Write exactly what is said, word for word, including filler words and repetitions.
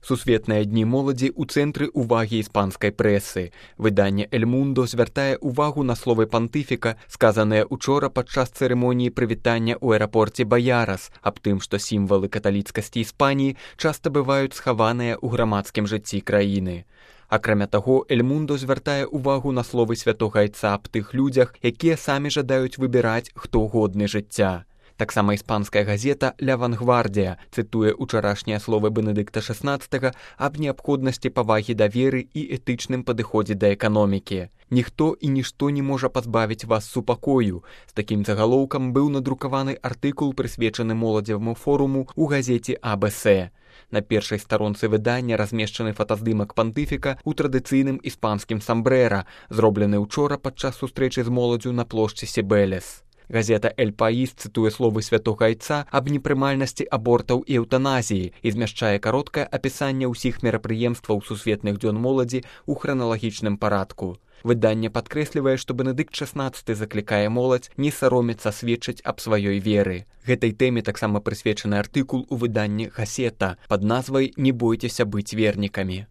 Сусветныя дні моладзі ў цэнтры ўвагі іспанскай прэсы. Выданне «Эль Мундо» звяртае ўвагу на словы пантыфіка, сказаныя учора падчас цырымоніі прывітання ў аэрапорце Баярас, аб тым, што сімвалы каталіцкасці Іспаніі часта бываюць схаваныя ў грамадскім жыцці краіны. Акрамя таго, «Эль Мундо» звяртае ўвагу на словы святога айца аб тых людзях, якія самі жадаюць выбіраць, хто годны жыцця. Таксама іспанская газета «Ля Вангвардія» цытуе учарашнія словы Бенедыкта шаснаццатага аб неабходнасці павагі да веры і этычным падыходзе да эканомікі. «Ніхто і нішто не можа пазбавіць вас супакою». З такім загалоўкам быў надрукаваны артыкул, прысвечаны моладзеваму форуму ў газеце «А Бэ Эс». На першай старонцы выдання размешчаны фотаздымак пантыфіка ў традыцыйным іспанскім самбрэра, зроблены ўчора падчас сустрэчы з моладзю на плошчы Сібелес. Газета «Эль Паís» цытуе словы святога айца аб непрымальнасці абортаў і эўтаназіі і змяшчае кароткае апісанне ўсіх мерапрыемстваў сусветных дзён моладзі ў храналагічным парадку. Выданне падкрэслівае, што Бенедыкт шаснаццаты заклікае моладзь не саромецца сведчыць аб сваёй веры. Гэтай тэме таксама прысвечаны артыкул у выданні «Гасета» пад назвай «Не бойцеся быць вернікамі».